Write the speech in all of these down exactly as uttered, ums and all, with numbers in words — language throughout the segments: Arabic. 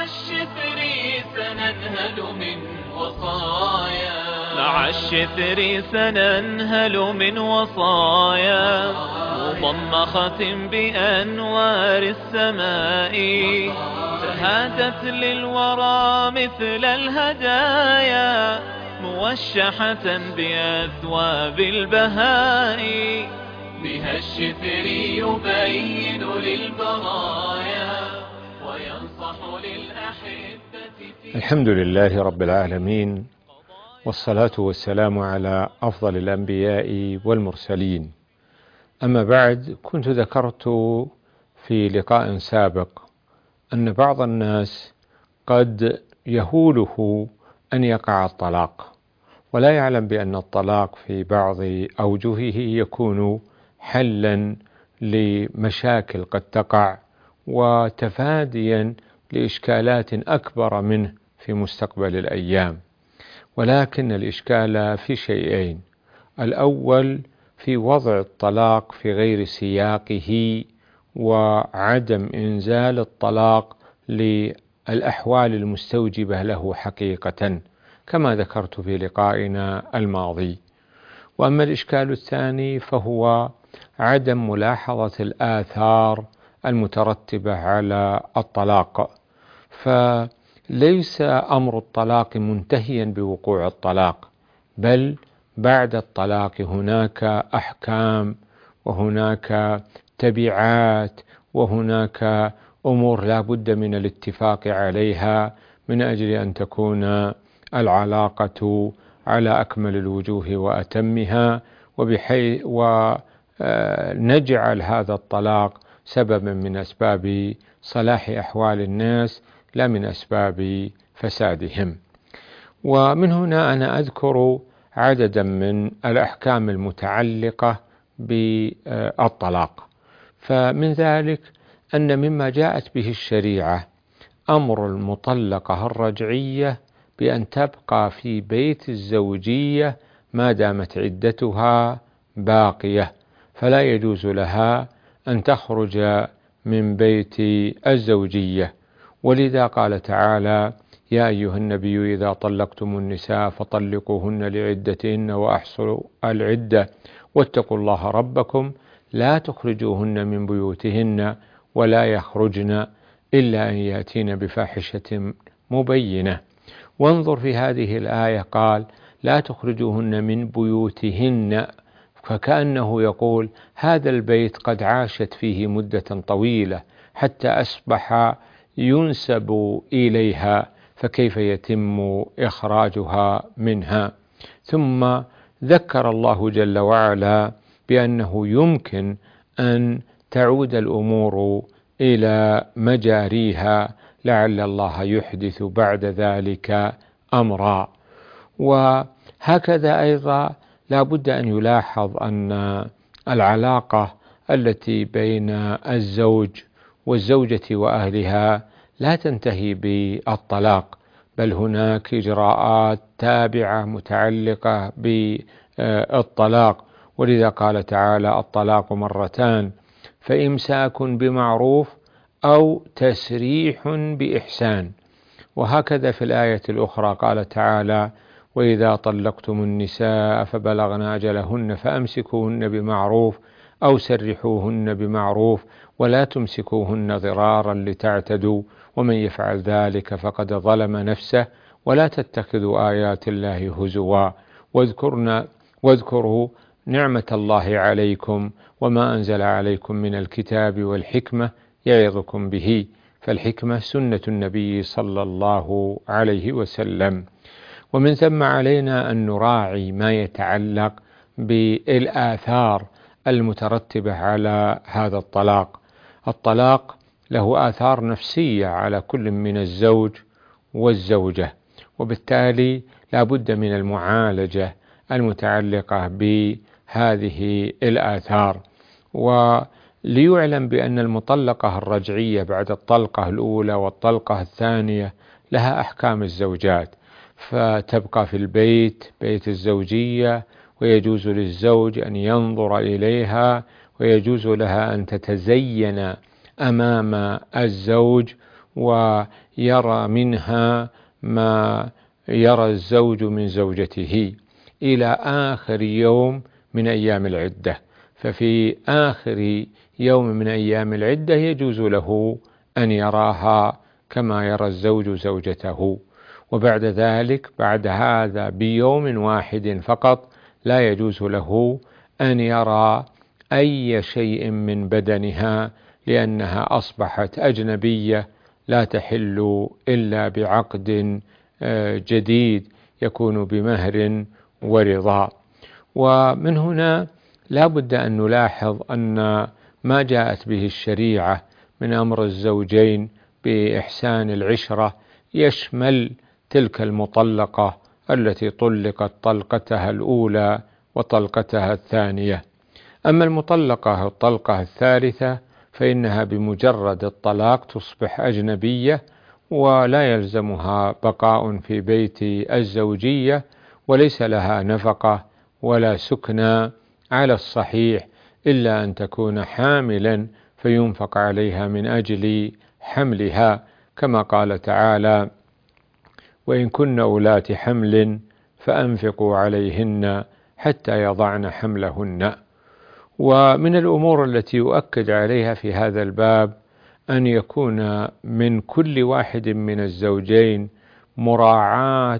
الشثر سننهل من وصايا مع الشثر سننهل من وصايا مضمخة بأنوار السماء تهادت للورى مثل الهدايا موشحة بأثواب البهاء بها الشثر يبين للبرايا وينصح للأحبة في الحمد لله رب العالمين، والصلاة والسلام على أفضل الأنبياء والمرسلين. أما بعد، كنت ذكرت في لقاء سابق أن بعض الناس قد يهوله أن يقع الطلاق، ولا يعلم بأن الطلاق في بعض أوجهه يكون حلا لمشاكل قد تقع وتفاديا لإشكالات أكبر منه في مستقبل الأيام. ولكن الإشكال في شيئين: الأول في وضع الطلاق في غير سياقه وعدم إنزال الطلاق للأحوال المستوجبة له حقيقة كما ذكرت في لقائنا الماضي. وأما الإشكال الثاني فهو عدم ملاحظة الآثار المترتبة على الطلاق، فليس أمر الطلاق منتهيا بوقوع الطلاق، بل بعد الطلاق هناك أحكام وهناك تبعات وهناك أمور لا بد من الاتفاق عليها من أجل أن تكون العلاقة على أكمل الوجوه وأتمها، وبحيث ونجعل هذا الطلاق سببا من أسباب صلاح أحوال الناس لا من أسباب فسادهم. ومن هنا أنا أذكر عددا من الأحكام المتعلقة بالطلاق. فمن ذلك أن مما جاءت به الشريعة أمر المطلقة الرجعية بأن تبقى في بيت الزوجية ما دامت عدتها باقية، فلا يجوز لها أن تخرج من بيت الزوجية. ولذا قال تعالى: يا أيها النبي إذا طلقتم النساء فطلقوهن لعدتهن وأحصوا العدة واتقوا الله ربكم لا تخرجوهن من بيوتهن ولا يخرجن إلا أن يأتين بفاحشة مبينة. وانظر في هذه الآية قال: لا تخرجوهن من بيوتهن، فكأنه يقول هذا البيت قد عاشت فيه مدة طويلة حتى أصبح ينسب إليها، فكيف يتم إخراجها منها؟ ثم ذكر الله جل وعلا بأنه يمكن أن تعود الأمور إلى مجاريها لعل الله يحدث بعد ذلك أمرا. وهكذا أيضا لا بد أن يلاحظ أن العلاقة التي بين الزوج والزوجة وأهلها لا تنتهي بالطلاق، بل هناك إجراءات تابعة متعلقة بالطلاق. ولذا قال تعالى: الطلاق مرتان فإمساك بمعروف أو تسريح بإحسان. وهكذا في الآية الأخرى قال تعالى: وإذا طلقتم النساء فبلغن أجلهن فأمسكوهن بمعروف أو سرحوهن بمعروف ولا تمسكوهن ضرارا لتعتدوا ومن يفعل ذلك فقد ظلم نفسه ولا تتخذوا آيات الله هزوا واذكرنا واذكروا نعمة الله عليكم وما أنزل عليكم من الكتاب والحكمة يعظكم به. فالحكمة سنة النبي صلى الله عليه وسلم. ومن ثم علينا أن نراعي ما يتعلق بالآثار المترتبة على هذا الطلاق. الطلاق له آثار نفسية على كل من الزوج والزوجة، وبالتالي لا بد من المعالجة المتعلقة بهذه الآثار. وليعلم بأن المطلقة الرجعية بعد الطلقة الأولى والطلقة الثانية لها أحكام الزوجات، فتبقى في البيت بيت الزوجية، ويجوز للزوج أن ينظر إليها، ويجوز لها أن تتزين أمام الزوج، ويرى منها ما يرى الزوج من زوجته إلى آخر يوم من أيام العدة. ففي آخر يوم من أيام العدة يجوز له أن يراها كما يرى الزوج زوجته، وبعد ذلك بعد هذا بيوم واحد فقط لا يجوز له أن يرى أي شيء من بدنها، لأنها أصبحت أجنبية لا تحل إلا بعقد جديد يكون بمهر ورضا. ومن هنا لا بد أن نلاحظ أن ما جاءت به الشريعة من أمر الزوجين بإحسان العشرة يشمل تلك المطلقة التي طلقت طلقتها الأولى وطلقتها الثانية. أما المطلقة الطلقة الثالثة فإنها بمجرد الطلاق تصبح أجنبية ولا يلزمها بقاء في بيت الزوجية، وليس لها نفقة ولا سكنى على الصحيح إلا أن تكون حاملا فينفق عليها من أجل حملها، كما قال تعالى: وإن كن أولات حمل فأنفقوا عليهن حتى يضعن حملهن. ومن الأمور التي يؤكد عليها في هذا الباب أن يكون من كل واحد من الزوجين مراعاة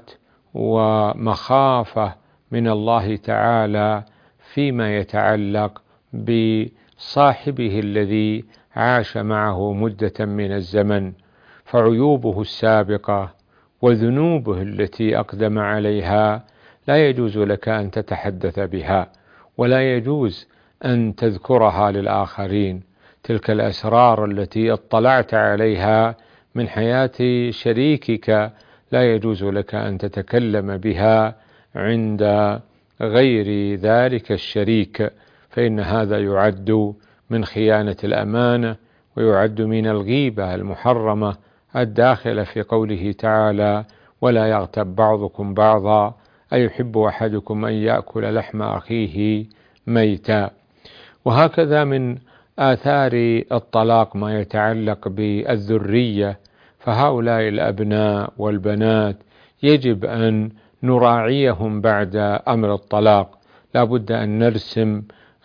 ومخافة من الله تعالى فيما يتعلق بصاحبه الذي عاش معه مدة من الزمن، فعيوبه السابقة وذنوبه التي أقدم عليها لا يجوز لك أن تتحدث بها، ولا يجوز أن تذكرها للآخرين. تلك الأسرار التي اطلعت عليها من حياة شريكك لا يجوز لك أن تتكلم بها عند غير ذلك الشريك، فإن هذا يعد من خيانة الأمانة، ويعد من الغيبة المحرمة الداخلة في قوله تعالى: ولا يغتب بعضكم بعضا أيحب أحدكم أن يأكل لحم أخيه ميتا. وهكذا من آثار الطلاق ما يتعلق بالذرية، فهؤلاء الأبناء والبنات يجب أن نراعيهم بعد أمر الطلاق. لا بد أن نرسم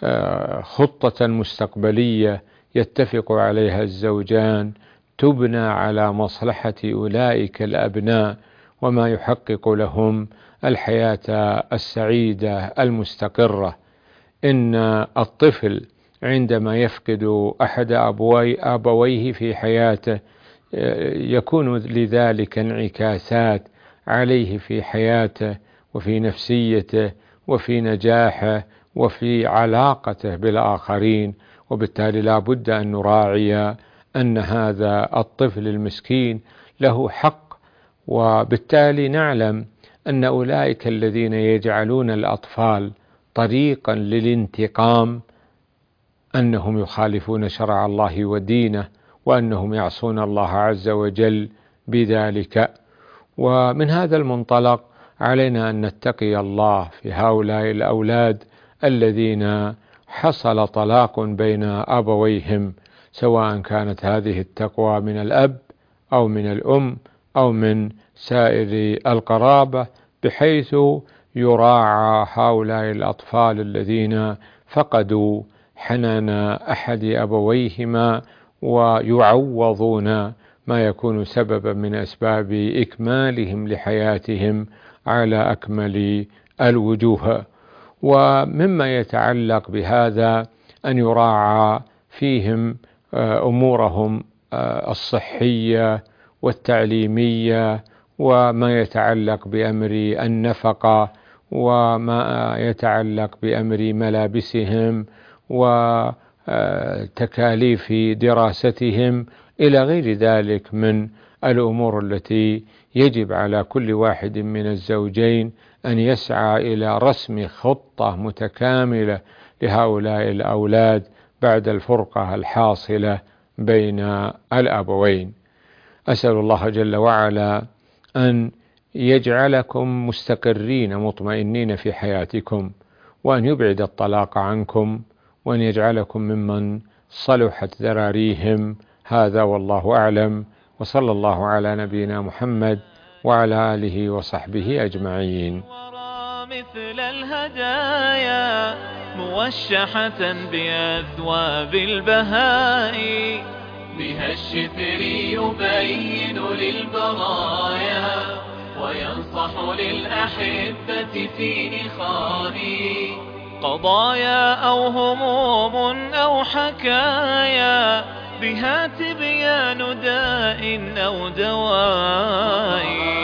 خطة مستقبلية يتفق عليها الزوجان تبنى على مصلحة أولئك الأبناء وما يحقق لهم الحياة السعيدة المستقرة. إن الطفل عندما يفقد أحد أبوي أبويه في حياته يكون لذلك انعكاسات عليه في حياته وفي نفسيته وفي نجاحه وفي علاقته بالآخرين، وبالتالي لا بد أن نراعي أن هذا الطفل المسكين له حق. وبالتالي نعلم أن أولئك الذين يجعلون الأطفال طريقا للانتقام أنهم يخالفون شرع الله ودينه، وأنهم يعصون الله عز وجل بذلك. ومن هذا المنطلق علينا أن نتقي الله في هؤلاء الأولاد الذين حصل طلاق بين أبويهم، سواء كانت هذه التقوى من الأب أو من الأم أو من سائر القرابة، بحيث يراعى هؤلاء الأطفال الذين فقدوا حنان أحد أبويهما ويعوضون ما يكون سببا من أسباب إكمالهم لحياتهم على أكمل الوجوه. ومما يتعلق بهذا أن يراعى فيهم أمورهم الصحية والتعليمية، وما يتعلق بأمر النفقة، وما يتعلق بأمر ملابسهم وتكاليف دراستهم إلى غير ذلك من الأمور التي يجب على كل واحد من الزوجين أن يسعى إلى رسم خطة متكاملة لهؤلاء الأولاد بعد الفرقة الحاصلة بين الأبوين. أسأل الله جل وعلا أن يجعلكم مستقرين مطمئنين في حياتكم، وأن يبعد الطلاق عنكم، وأن يجعلكم ممن صلحت ذراريهم. هذا والله أعلم، وصلى الله على نبينا محمد وعلى آله وصحبه أجمعين. مثل الهدايا موشحة بأثواب البهاء، بها الشفر يبين للبرايا وينصح للأحبة في إخائي. قضايا أو هموم أو حكايا، بها تبيان داء أو دواء.